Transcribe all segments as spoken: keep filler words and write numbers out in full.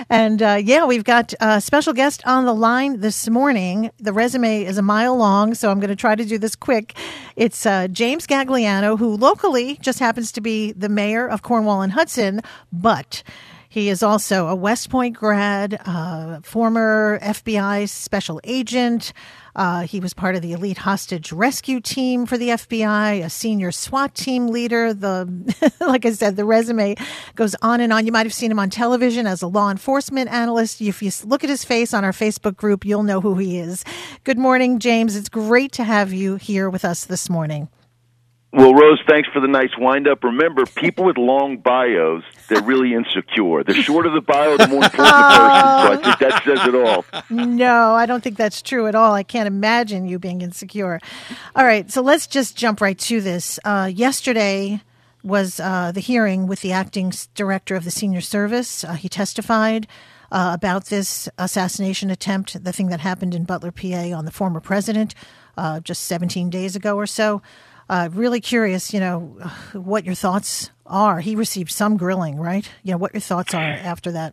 And uh, yeah, we've got a special guest on the line this morning. The resume is a mile long, so I'm going to try to do this quick. It's uh, James Gagliano, who locally just happens to be the mayor of Cornwall and Hudson, but he is also a West Point grad, uh, former F B I special agent. Uh, he was part of the elite hostage rescue team for the F B I, a senior SWAT team leader. The, like I said, the resume goes on and on. You might have seen him on television as a law enforcement analyst. If you look at his face on our Facebook group, you'll know who he is. Good morning, James. It's great to have you here with us this morning. Well, Rose, thanks for the nice wind-up. Remember, people with long bios, they're really insecure. The shorter the bio, the more important the person. So I think that says it all. No, I don't think that's true at all. I can't imagine you being insecure. All right, so let's just jump right to this. Uh, yesterday was uh, the hearing with the acting director of the senior service. Uh, he testified uh, about this assassination attempt, the thing that happened in Butler, P A on the former president uh, just seventeen days ago or so. Uh, really curious, you know, what your thoughts are. He received some grilling, right? You know, what your thoughts are after that.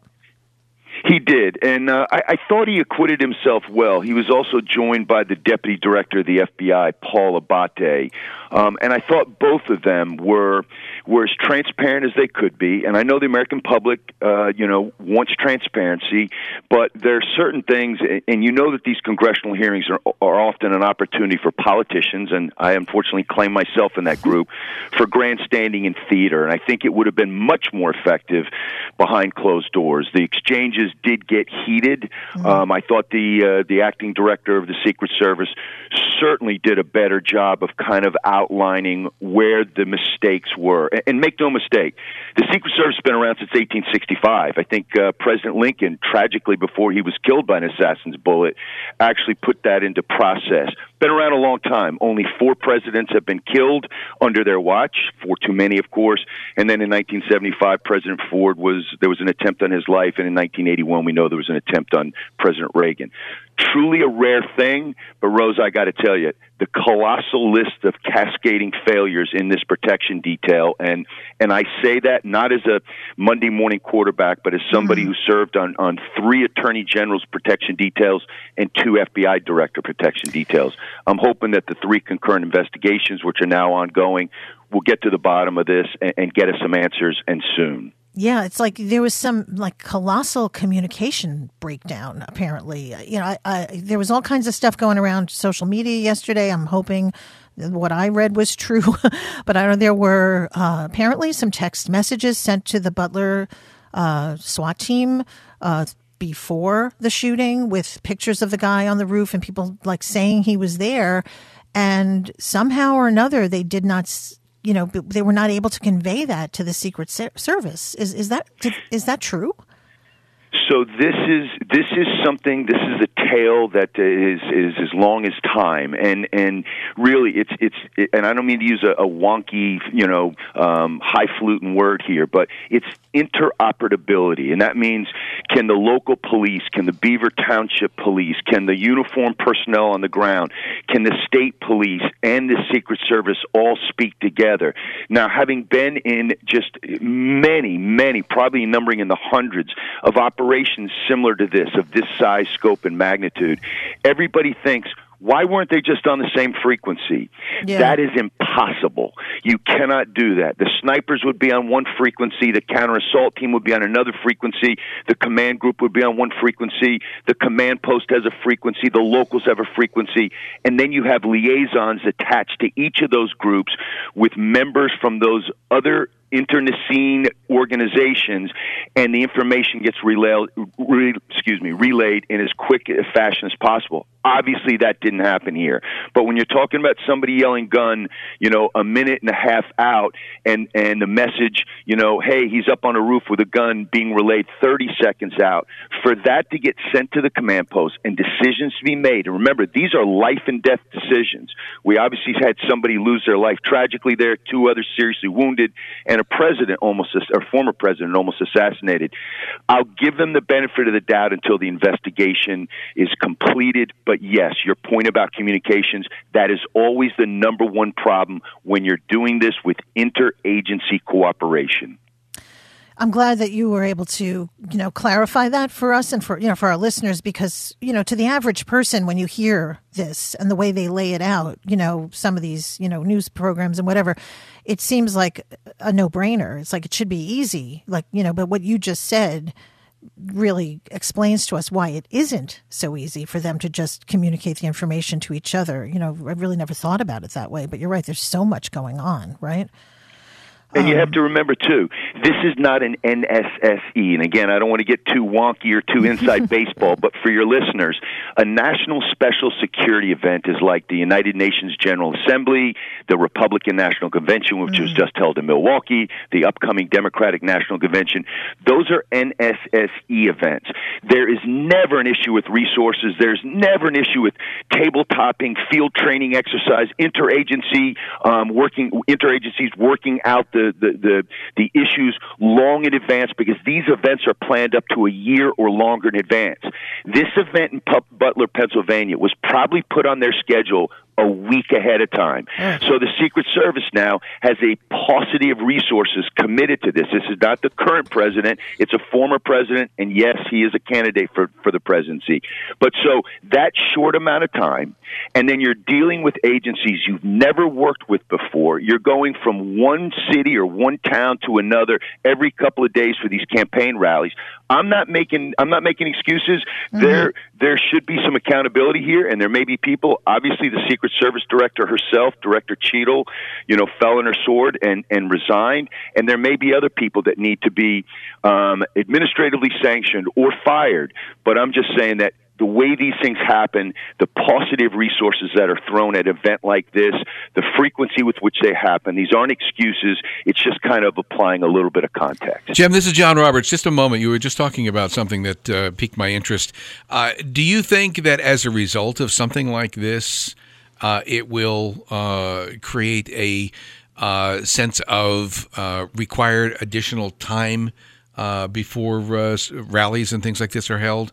He did, and uh, I, I thought he acquitted himself well. He was also joined by the deputy director of the F B I, Paul Abate, um, and I thought both of them were were as transparent as they could be. And I know the American public, uh, you know, wants transparency, but there are certain things, and you know that these congressional hearings are, are often an opportunity for politicians, and I unfortunately claim myself in that group, for grandstanding and theater. And I think it would have been much more effective behind closed doors. The exchanges did get heated. Mm-hmm. Um, I thought the uh, the acting director of the Secret Service certainly did a better job of kind of outlining where the mistakes were. And, and make no mistake, the Secret Service has been around since eighteen sixty-five. I think uh, President Lincoln, tragically before he was killed by an assassin's bullet, actually put that into process. Been around a long time. Only four presidents have been killed under their watch, four too many, of course. And then in nineteen seventy-five, President Ford was, there was an attempt on his life, and in nineteen eighty-one, we know there was an attempt on President Reagan. Truly a rare thing, but Rose, I got to tell you, the colossal list of cascading failures in this protection detail, and and I say that not as a Monday morning quarterback, but as somebody mm-hmm. who served on, on three Attorney General's protection details and two F B I Director protection details. I'm hoping that the three concurrent investigations, which are now ongoing, will get to the bottom of this and, and get us some answers, and soon. Yeah, it's like there was some like colossal communication breakdown, apparently. You know, I, I, there was all kinds of stuff going around social media yesterday. I'm hoping what I read was true. But I know there were uh, apparently some text messages sent to the Butler uh, SWAT team uh, before the shooting with pictures of the guy on the roof and people like saying he was there. And somehow or another, they did not... You know, they were not able to convey that to the Secret Service. Is is that is that true? So this is this is something. This is a tale that is is as long as time, and and really, it's it's. It, and I don't mean to use a, a wonky, you know, um, highfalutin word here, but it's interoperability, and that means can the local police, can the Beaver Township Police, can the uniformed personnel on the ground, can the state police and the Secret Service all speak together? Now, having been in just many, many, probably numbering in the hundreds of operations similar to this, of this size, scope, and magnitude, everybody thinks, why weren't they just on the same frequency? Yeah. That is impossible. You cannot do that. The snipers would be on one frequency. The counter-assault team would be on another frequency. The command group would be on one frequency. The command post has a frequency. The locals have a frequency. And then you have liaisons attached to each of those groups with members from those other internecine organizations, and the information gets relayed, re, excuse me, relayed in as quick a fashion as possible. Obviously, that didn't happen here. But when you're talking about somebody yelling gun, you know, a minute and a half out, and, and the message, you know, hey, he's up on a roof with a gun being relayed thirty seconds out, for that to get sent to the command post and decisions to be made. And remember, these are life and death decisions. We obviously had somebody lose their life tragically there, two others seriously wounded, and a president almost, or former president almost assassinated. I'll give them the benefit of the doubt until the investigation is completed. But yes, your point about communications, that is always the number one problem when you're doing this with interagency cooperation. I'm glad that you were able to, you know, clarify that for us and for, you know, for our listeners, because, you know, to the average person, when you hear this and the way they lay it out, you know, some of these, you know, news programs and whatever, it seems like a no-brainer. It's like it should be easy, like, you know, but what you just said really explains to us why it isn't so easy for them to just communicate the information to each other. You know, I really never thought about it that way, but you're right. There's so much going on, right? And you have to remember, too, this is not an N S S E. And again, I don't want to get too wonky or too inside baseball, but for your listeners, a national special security event is like the United Nations General Assembly, the Republican National Convention, which mm. was just held in Milwaukee, the upcoming Democratic National Convention. Those are N S S E events. There is never an issue with resources. There's never an issue with table-topping, field training exercise, interagency, um, working, interagencies working out the The, the the issues long in advance, because these events are planned up to a year or longer in advance. This event in P- Butler, Pennsylvania was probably put on their schedule a week ahead of time. Mm. So the Secret Service now has a paucity of resources committed to this. This is not the current president. It's a former president, and yes, he is a candidate for, for the presidency. But so that short amount of time, and then you're dealing with agencies you've never worked with before. You're going from one city or one town to another every couple of days for these campaign rallies. I'm not making I'm not making excuses. Mm-hmm. There there should be some accountability here, and there may be people. Obviously, the Secret Service director herself, Director Cheadle, you know, fell on her sword and, and resigned. And there may be other people that need to be um, administratively sanctioned or fired. But I'm just saying that the way these things happen, the paucity of resources that are thrown at an event like this, the frequency with which they happen, these aren't excuses. It's just kind of applying a little bit of context. Jim, this is John Roberts. Just a moment. You were just talking about something that uh, piqued my interest. Uh, do you think that as a result of something like this, uh, it will uh, create a uh, sense of uh, required additional time uh, before uh, rallies and things like this are held?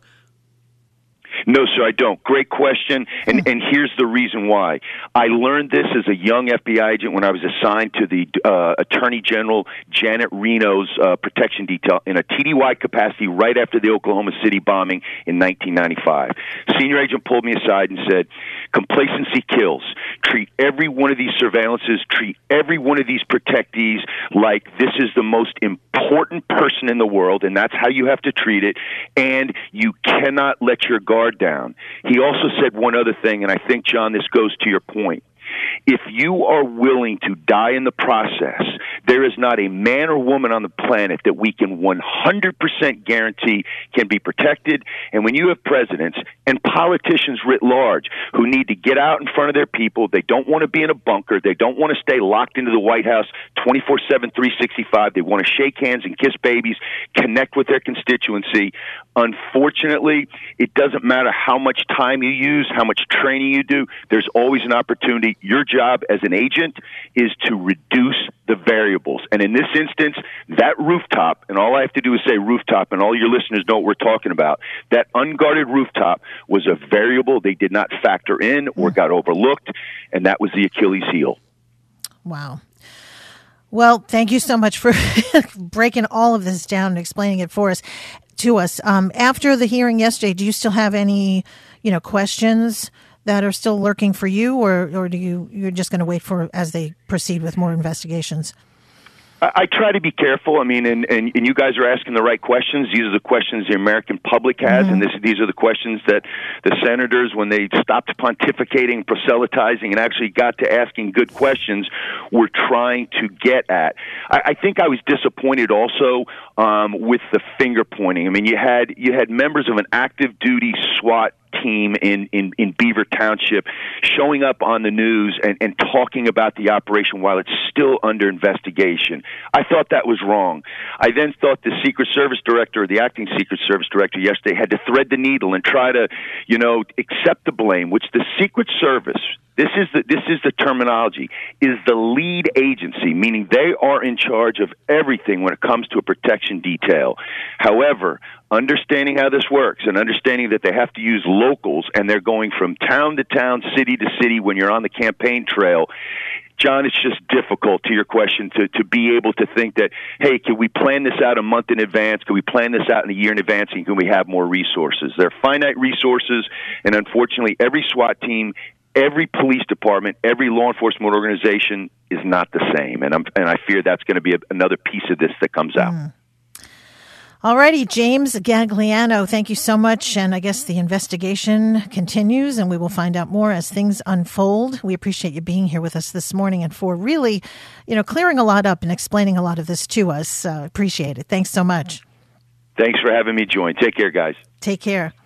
No, sir, I don't. Great question, and and here's the reason why. I learned this as a young F B I agent when I was assigned to the uh, Attorney General Janet Reno's uh, protection detail in a T D Y capacity right after the Oklahoma City bombing in nineteen ninety-five. Senior agent pulled me aside and said, complacency kills. Treat every one of these surveillances, treat every one of these protectees like this is the most important person in the world, and that's how you have to treat it, and you cannot let your guard down. He also said one other thing, and I think, John, this goes to your point. If you are willing to die in the process, there is not a man or woman on the planet that we can one hundred percent guarantee can be protected. And when you have presidents and politicians writ large who need to get out in front of their people, they don't want to be in a bunker, they don't want to stay locked into the White House twenty-four seven, three sixty-five, they want to shake hands and kiss babies, connect with their constituency. Unfortunately, it doesn't matter how much time you use, how much training you do, there's always an opportunity. Your job as an agent is to reduce the variables. And in this instance, that rooftop, and all I have to do is say rooftop, and all your listeners know what we're talking about, that unguarded rooftop was a variable they did not factor in or got overlooked, and that was the Achilles heel. Wow. Well, thank you so much for breaking all of this down and explaining it for us, to us. Um, after the hearing yesterday, do you still have any, you know, questions that are still lurking for you, or, or do you, you're just going to wait for as they proceed with more investigations? I try to be careful. I mean, and, and, and you guys are asking the right questions. These are the questions the American public has, mm-hmm. and this, these are the questions that the senators, when they stopped pontificating, proselytizing, and actually got to asking good questions, were trying to get at. I, I think I was disappointed also um, with the finger pointing. I mean, you had you had members of an active duty SWAT team in, in, in Beaver Township showing up on the news and, and talking about the operation while it's still under investigation. I thought that was wrong. I then thought the Secret Service director, or the acting Secret Service director yesterday, had to thread the needle and try to, you know, accept the blame, which the Secret Service, this is the, this is the terminology, is the lead agency, meaning they are in charge of everything when it comes to a protection detail. However, understanding how this works and understanding that they have to use locals and they're going from town to town, city to city when you're on the campaign trail, John, it's just difficult, to your question, to, to be able to think that, hey, can we plan this out a month in advance? Can we plan this out in a year in advance? And can we have more resources? There are finite resources, and unfortunately, every SWAT team, every police department, every law enforcement organization is not the same. And, I'm, and I fear that's going to be a, another piece of this that comes out. Mm. All righty, James Gagliano, thank you so much. And I guess the investigation continues, and we will find out more as things unfold. We appreciate you being here with us this morning and for really, you know, clearing a lot up and explaining a lot of this to us. Uh, appreciate it. Thanks so much. Thanks for having me join. Take care, guys. Take care.